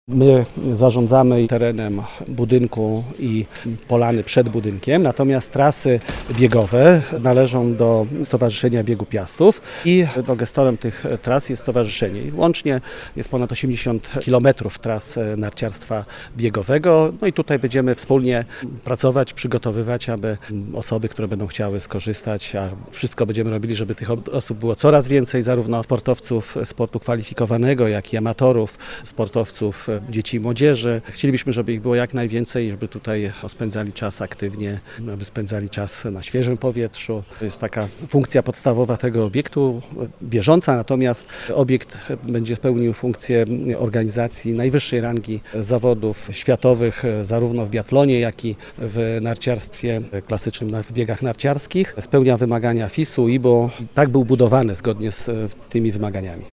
My zarządzamy terenem budynku i polany przed budynkiem, natomiast trasy biegowe należą do Stowarzyszenia Biegu Piastów i gestorem tych tras jest stowarzyszenie. Łącznie jest ponad 80 km tras narciarstwa biegowego. No i tutaj będziemy wspólnie pracować, przygotowywać, aby osoby, które będą chciały skorzystać, a wszystko będziemy robili, żeby tych osób było coraz więcej, zarówno sportowców sportu kwalifikowanego, jak i amatorów, sportowców, dzieci i młodzieży. Chcielibyśmy, żeby ich było jak najwięcej, żeby tutaj spędzali czas aktywnie, aby spędzali czas na świeżym powietrzu. To jest taka funkcja podstawowa tego obiektu, bieżąca, natomiast obiekt będzie pełnił funkcję organizacji najwyższej rangi zawodów światowych, zarówno w biatlonie, jak i w narciarstwie klasycznym, w biegach narciarskich. Spełnia wymagania FIS-u, IBO. Tak był budowany zgodnie z tymi wymaganiami.